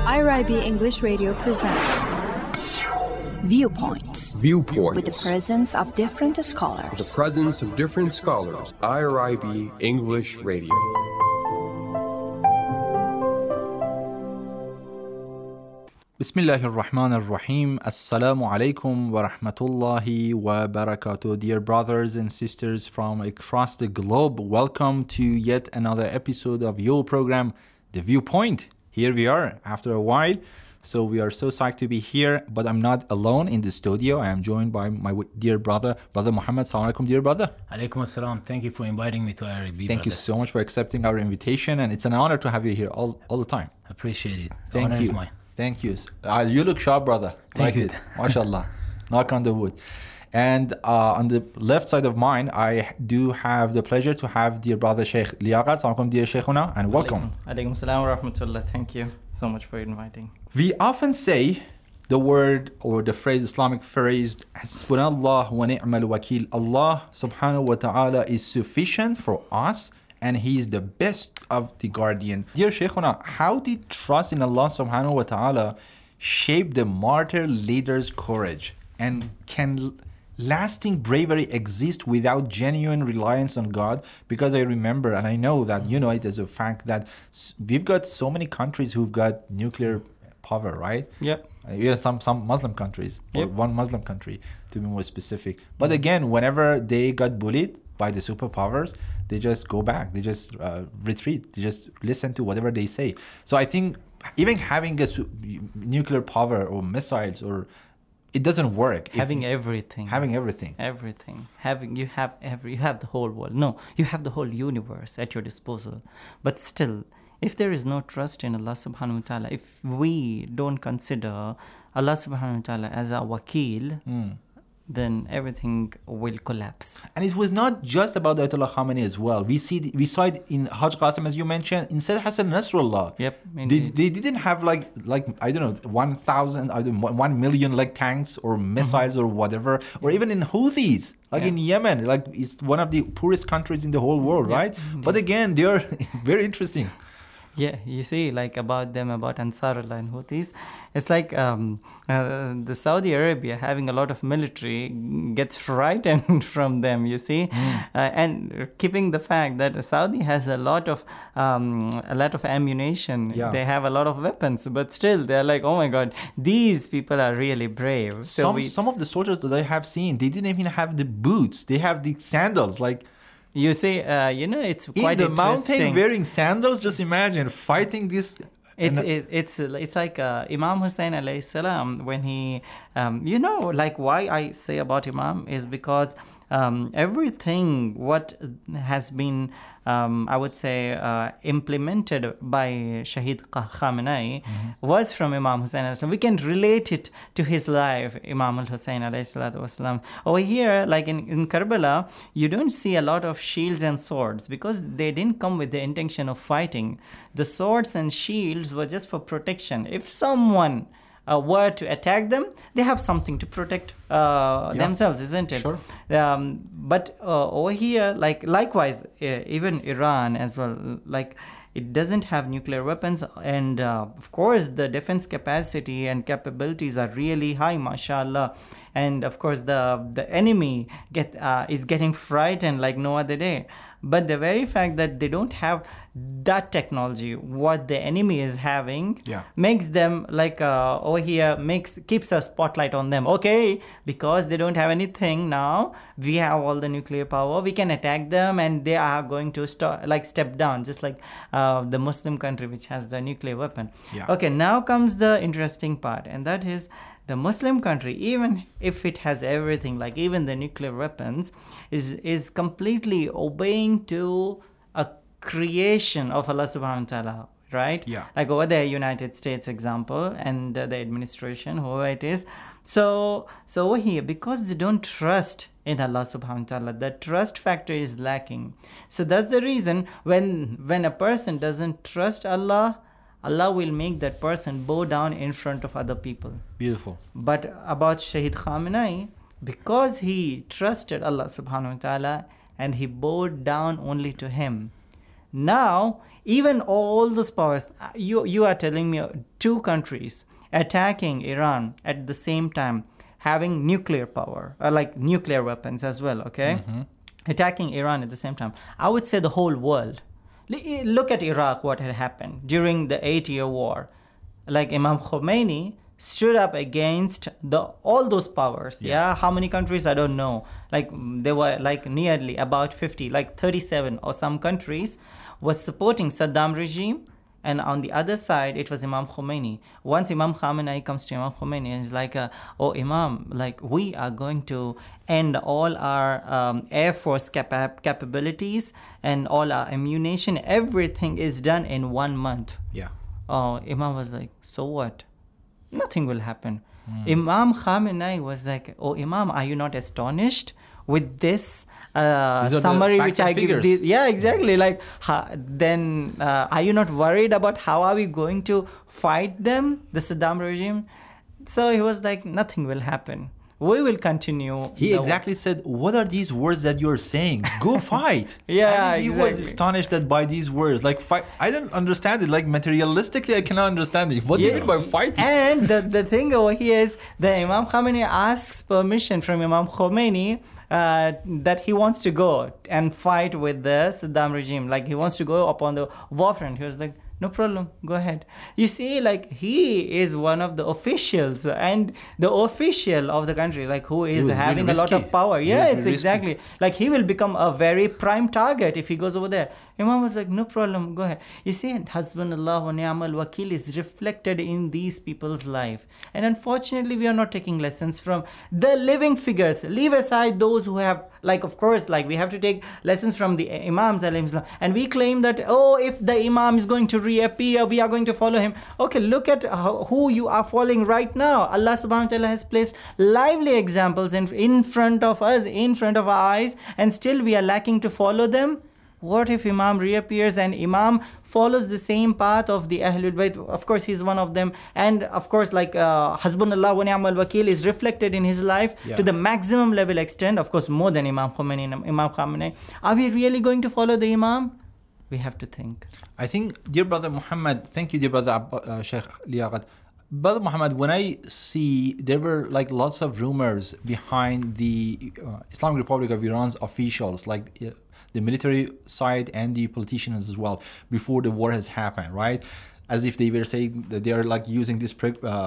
IRIB English Radio presents Viewpoints. Viewpoints. With the presence of different scholars. The presence of different scholars. IRIB English Radio. Bismillahir Rahmanir Rahim. Assalamu alaikum wa rahmatullahi wa barakatuh. Dear brothers and sisters from across the globe, welcome to yet another episode of your program, The Viewpoint. Here we are after a while. So we are so psyched to be here, but I'm not alone in the studio. I am joined by my dear brother Muhammad. Assalamu alaikum, dear brother. Alaikum assalam. Thank you for inviting me to IRIB. Thank you so much for accepting our invitation, and it's an honor to have you here all the time. Appreciate it. Thank Honor you. is mine. Thank you. You look sharp, brother. Thank you. It. MashaAllah. Knock on the wood. And on the left side of mine, I do have the pleasure to have dear brother Sheikh Liaqat. Assalamualaikum, dear Sheikhuna, and welcome. Alaikum salam wa rahmatullah. Thank you so much for inviting. We often say the word or the phrase, Islamic phrase, Hasbunallah wa ni'mal wakil. Allah subhanahu wa ta'ala is sufficient for us, and He is the best of the guardian. Dear Sheikhuna, how did trust in Allah subhanahu wa ta'ala shape the martyr leader's courage? And can lasting bravery exist without genuine reliance on God? Because I remember, and I know that you know it as a fact, that we've got so many countries who've got nuclear power, right? Yep. Yeah, some Muslim countries, or Yep. one Muslim country to be more specific. But again, whenever they got bullied by the superpowers, they just go back, they just retreat, they just listen to whatever they say. So I think even having a nuclear power or missiles, or it doesn't work. Having everything. You have the whole world. No, you have the whole universe at your disposal. But still, if there is no trust in Allah subhanahu wa ta'ala, if we don't consider Allah subhanahu wa ta'ala as our wakil, then everything will collapse. And it was not just about Ayatollah Khamenei as well. We saw it in Haj Qasim, as you mentioned, in Sayyid Hassan Nasrullah. Yep. They didn't have like I don't know 1 million like tanks or missiles or whatever, or even in Houthis in Yemen, like it's one of the poorest countries in the whole world, right? But again, they are very interesting. Yeah, you see, like about Ansarullah and Houthis, it's like the Saudi Arabia having a lot of military gets frightened from them, you see, and keeping the fact that Saudi has a lot of ammunition, they have a lot of weapons, but still they're like, oh my God, these people are really brave. So some of the soldiers that I have seen, they didn't even have the boots; they have the sandals, like. You see, it's quite in the interesting. mountain wearing sandals. Just imagine fighting this. It's like Imam Hussein alayhi salam, when he, like why I say about Imam is because everything what has been, I would say, implemented by Shahid Khamenei was from Imam Hussein alayhi salam. We can relate it to his life, Imam al-Hussein alayhi salatu wasalam. Over here, like in Karbala, you don't see a lot of shields and swords because they didn't come with the intention of fighting. The swords and shields were just for protection. If someone were to attack them, they have something to protect themselves, isn't it? Sure. But over here, likewise, even Iran as well, like it doesn't have nuclear weapons, and of course the defense capacity and capabilities are really high, mashallah. And of course the enemy is getting frightened like no other day. But the very fact that they don't have that technology, what the enemy is having, makes them over here, keeps a spotlight on them. Okay, because they don't have anything now, we have all the nuclear power, we can attack them, and they are going to step down, just like the Muslim country which has the nuclear weapon. Okay, now comes the interesting part, and that is the Muslim country, even if it has everything, like even the nuclear weapons, is completely obeying to a creation of Allah subhanahu wa ta'ala, right? Yeah. Like over there, United States example, and the administration, whoever it is. So over here, because they don't trust in Allah subhanahu wa ta'ala, the trust factor is lacking. So that's the reason when a person doesn't trust Allah, Allah will make that person bow down in front of other people. Beautiful. But about Shahid Khamenei, because he trusted Allah subhanahu wa ta'ala and he bowed down only to him, now even all those powers, you are telling me two countries attacking Iran at the same time, having nuclear power, like nuclear weapons as well, okay? Attacking Iran at the same time. I would say the whole world. Look at Iraq, what had happened during the 8-year war. Like Imam Khomeini stood up against all those powers. Yeah. How many countries? I don't know. Like there were like nearly about 50, like 37 or some countries was supporting Saddam regime. And on the other side, it was Imam Khomeini. Once Imam Khamenei comes to Imam Khomeini and is like, oh, Imam, like we are going to end all our Air Force capabilities and all our ammunition. Everything is done in 1 month. Yeah. Oh, Imam was like, so what? Nothing will happen. Imam Khamenei was like, oh, Imam, are you not astonished with this summary which I give? Yeah, exactly. Like, then are you not worried about how are we going to fight them, the Saddam regime? So he was like, nothing will happen. We will continue. He exactly said, what are these words that you're saying? Go fight. Yeah, and he was astonished that by these words. Like, fight. I don't understand it. Like, materialistically, I cannot understand it. What do you mean by fighting? And the thing over here is that Imam Khamenei asks permission from Imam Khomeini that he wants to go and fight with the Saddam regime. Like, he wants to go upon the war front. He was like, no problem, go ahead. You see, like, he is one of the officials and the official of the country, like, who is having really a lot of power. Yeah, it's exactly. Risky. Like, he will become a very prime target if he goes over there. Imam was like, no problem, go ahead. You see, Hasbunallah wa ni'mal wakil is reflected in these people's life. And unfortunately, we are not taking lessons from the living figures. Leave aside those who have, like, of course, like, we have to take lessons from the Imams, and we claim that, oh, if the Imam is going to reappear, we are going to follow him. Okay, look at who you are following right now. Allah subhanahu wa ta'ala has placed lively examples in front of us, in front of our eyes, and still we are lacking to follow them. What if Imam reappears and Imam follows the same path of the Ahlul Bayt? Of course, he's one of them. And of course, like Hasbunallah wa ni'mal wakil is reflected in his life to the maximum level extent. Of course, more than Imam Khomeini and Imam Khamenei. Are we really going to follow the Imam? We have to think. I think, dear brother Muhammad, thank you, dear brother Sheikh Liaqat. Brother Muhammad, when I see there were like lots of rumors behind the Islamic Republic of Iran's officials, like the military side and the politicians as well, before the war has happened, right? As if they were saying that they are like using this,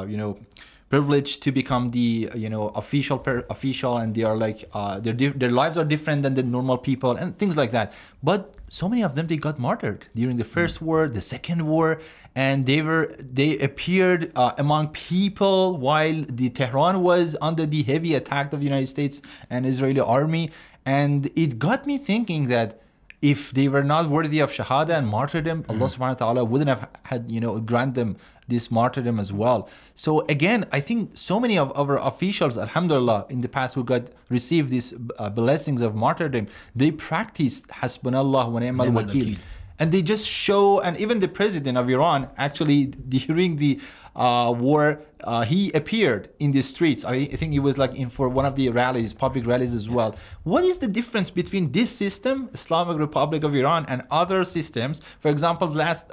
privilege to become the official, and they are like their lives are different than the normal people and things like that. But so many of them, they got martyred during the first war, the second war, and they appeared among people while the Tehran was under the heavy attack of the United States and Israeli army. And it got me thinking that if they were not worthy of shahada and martyrdom, Allah subhanahu wa ta'ala wouldn't have had, grant them this martyrdom as well. So again, I think so many of our officials, alhamdulillah, in the past who received these blessings of martyrdom, they practiced hasbunallah wa ni'mal wakil. And they just show, and even the president of Iran, actually during the war, he appeared in the streets. I think he was like in for one of the rallies, public rallies as well. What is the difference between this system, Islamic Republic of Iran, and other systems? For example, last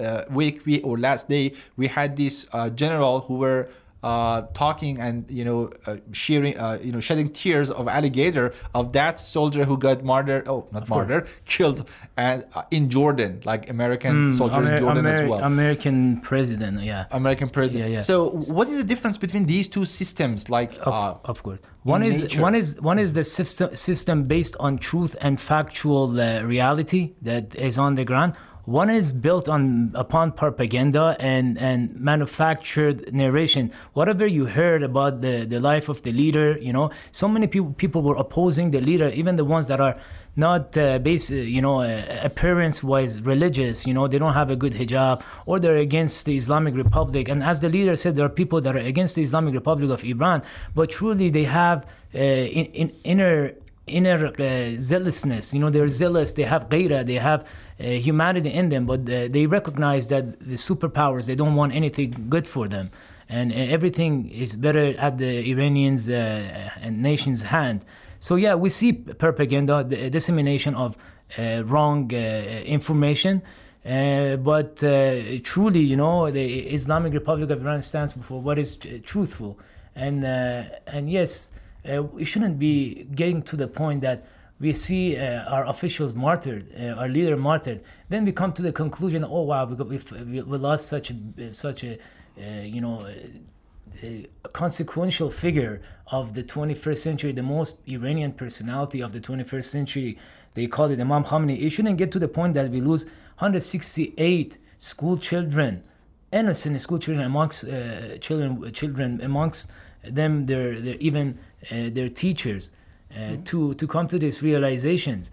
last day, we had this general who were talking and shedding tears of alligator of that soldier who got killed and in Jordan, like American soldier in Jordan as well. American president, American president. Yeah. So what is the difference between these two systems? Like of course, one is the system based on truth and factual reality that is on the ground. One is built upon propaganda and manufactured narration. Whatever you heard about the life of the leader, so many people were opposing the leader, even the ones that are not appearance-wise religious. They don't have a good hijab, or they're against the Islamic Republic. And as the leader said, there are people that are against the Islamic Republic of Iran, but truly they have inner zealousness. They're zealous, they have ghaira, they have humanity in them, but they recognize that the superpowers, they don't want anything good for them, and everything is better at the Iranians and nation's hand. So we see propaganda, the dissemination of wrong information, But truly, you know, the Islamic Republic of Iran stands for what is truthful, and yes, we shouldn't be getting to the point that we see our officials martyred, our leader martyred. Then we come to the conclusion, oh wow, we lost such a you know, a consequential figure of the 21st century, the most Iranian personality of the 21st century. They call it Imam Khamenei. It shouldn't get to the point that we lose 168 school children, innocent school children amongst children amongst them, their teachers. To come to these realizations,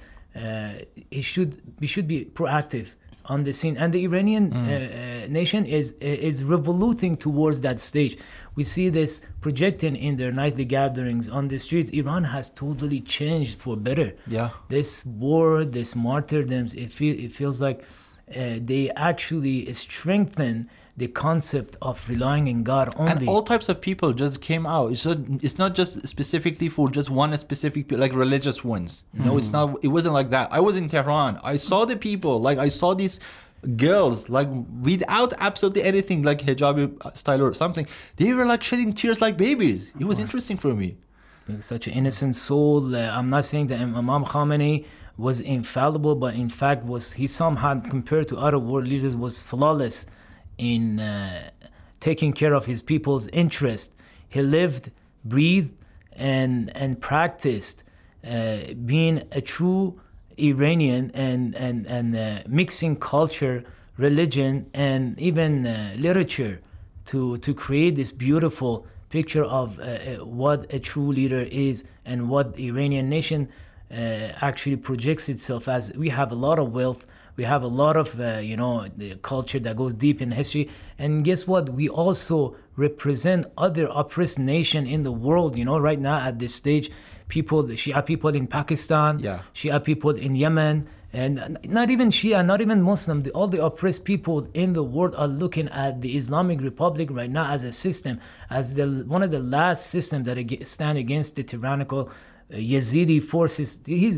we should be proactive on the scene, and the Iranian nation is revoluting towards that stage. We see this projecting in their nightly gatherings on the streets. Iran has totally changed for better. Yeah. This war, this martyrdoms, it feels like they actually strengthen the concept of relying in God only. And all types of people just came out. It's not just specifically for just one specific, like religious ones. No, it's not. It wasn't like that. I was in Tehran. I saw the people. Like I saw these girls, like without absolutely anything, like hijab style or something. They were like shedding tears like babies. It was interesting for me. Such an innocent soul. I'm not saying that Imam Khamenei was infallible, but in fact he somehow, compared to other world leaders, was flawless in taking care of his people's interest. He lived, breathed, and practiced being a true Iranian and mixing culture, religion, and even literature to create this beautiful picture of what a true leader is and what the Iranian nation actually projects itself as. We have a lot of wealth. We have a lot of, the culture that goes deep in history. And guess what? We also represent other oppressed nations in the world. You know, right now at this stage, the Shia people in Pakistan, Shia people in Yemen, and not even Shia, not even Muslim, all the oppressed people in the world are looking at the Islamic Republic right now as a system, as one of the last systems that stand against the tyrannical Yazidi forces.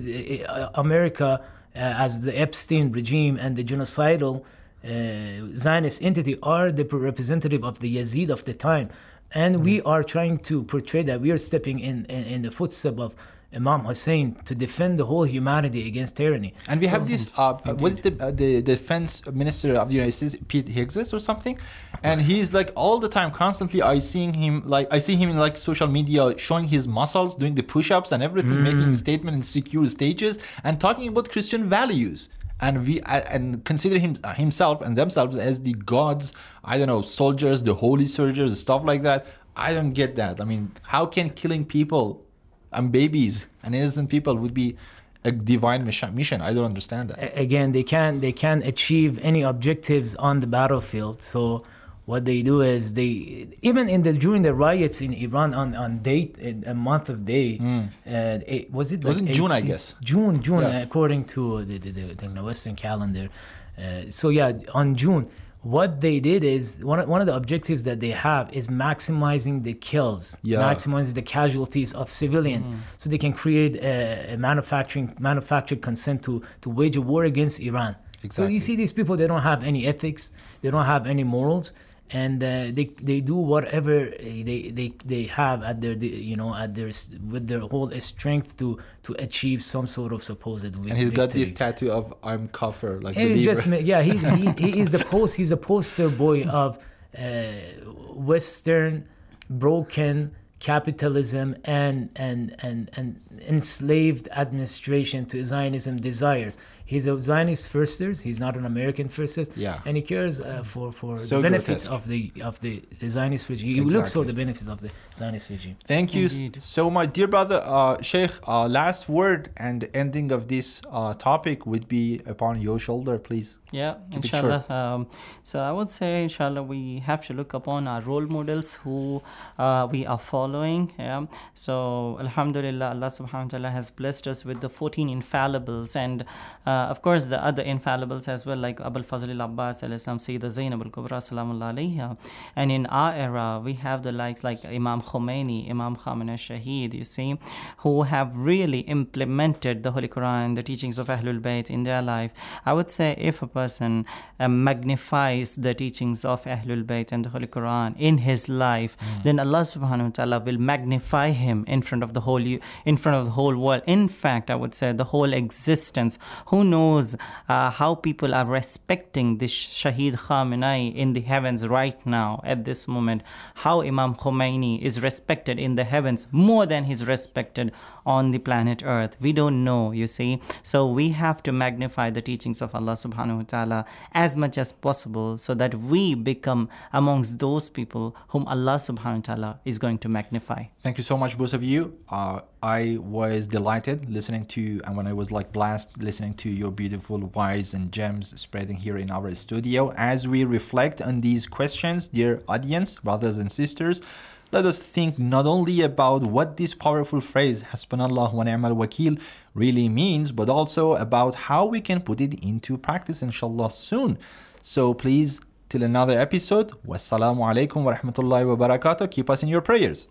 America, as the Epstein regime and the genocidal Zionist entity, are the representative of the Yazid of the time. And we are trying to portray that we are stepping in the footsteps of Imam Hussein to defend the whole humanity against tyranny. And we have this, what is the defense minister of the United States, Pete Hegseth or something? And he's like all the time, constantly, I see him in like social media showing his muscles, doing the push-ups and everything, making statements in secure stages and talking about Christian values. And we consider himself and themselves as the gods, I don't know, soldiers, the holy soldiers, stuff like that. I don't get that. I mean, how can killing people and babies and innocent people would be a divine mission? I don't understand that. Again, they can't achieve any objectives on the battlefield. So what they do is during the riots in Iran on date, a month of day, was it June, I guess. June, according to the Western calendar. On June, what they did is one of the objectives that they have is maximizing the kills, maximizing the casualties of civilians, so they can create a manufactured consent to wage a war against Iran. Exactly. So you see, these people, they don't have any ethics, they don't have any morals, and they do whatever they have at their with their whole strength to achieve some sort of supposed victory. And he's got this tattoo of I'm Kafir, like he is he's a poster boy of Western broken capitalism and enslaved administration to Zionism desires. He's a Zionist firsters. He's not an American firsters. Yeah. And he cares for the benefits of the Zionist regime. He looks for the benefits of the Zionist regime. Thank you so much, dear brother Sheikh. Last word and ending of this topic would be upon your shoulder, please. Yeah, inshallah. So I would say, inshallah, we have to look upon our role models who we are following. Yeah. So alhamdulillah, Allah subhanahu wa ta'ala has blessed us with the 14 infallibles, and Of course, the other infallibles as well, like Abul Fazl al-Abbas al-Islam, Sayyida Zainab al-Kubra, salamullah alayha. And in our era, we have the likes like Imam Khomeini, Imam Khamenei Shaheed, you see, who have really implemented the Holy Quran, the teachings of Ahlul Bayt in their life. I would say if a person magnifies the teachings of Ahlul Bayt and the Holy Quran in his life, then Allah subhanahu wa ta'ala will magnify him in front of the whole world. In fact, I would say the whole existence. Who knows how people are respecting this Shaheed Khamenei in the heavens right now at this moment, how Imam Khomeini is respected in the heavens more than he's respected on the planet Earth. We don't know, you see. So we have to magnify the teachings of Allah subhanahu wa ta'ala as much as possible so that we become amongst those people whom Allah subhanahu wa ta'ala is going to magnify. Thank you so much, both of you. I was delighted listening to, and when I was like blessed listening to your beautiful words and gems spreading here in our studio. As we reflect on these questions, dear audience, brothers and sisters, let us think not only about what this powerful phrase, Hasbunallah wa ni'mal wakil, really means, but also about how we can put it into practice, inshallah, soon. So please, till another episode, wassalamu alaikum wa rahmatullahi wa barakatuh. Keep us in your prayers.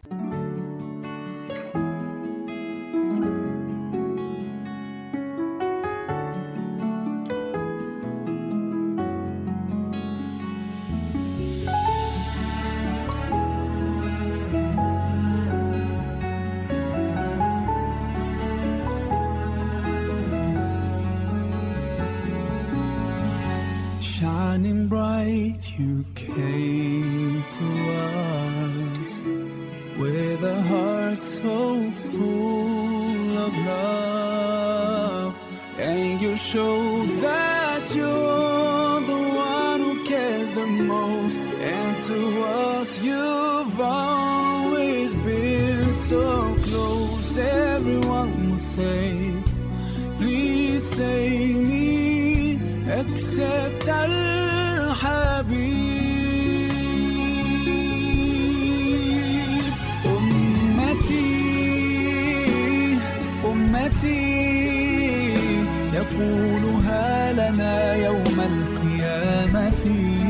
Shining bright, you came to us with a heart so full of love, and you showed that you're the one who cares the most, and to us you've always been so close. Everyone will say, please save me, except Al-Habib. أمتي يقولها لنا يوم القيامة.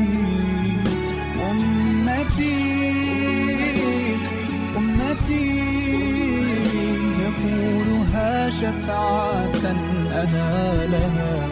أمتي يقولها شفاعة أنا لها.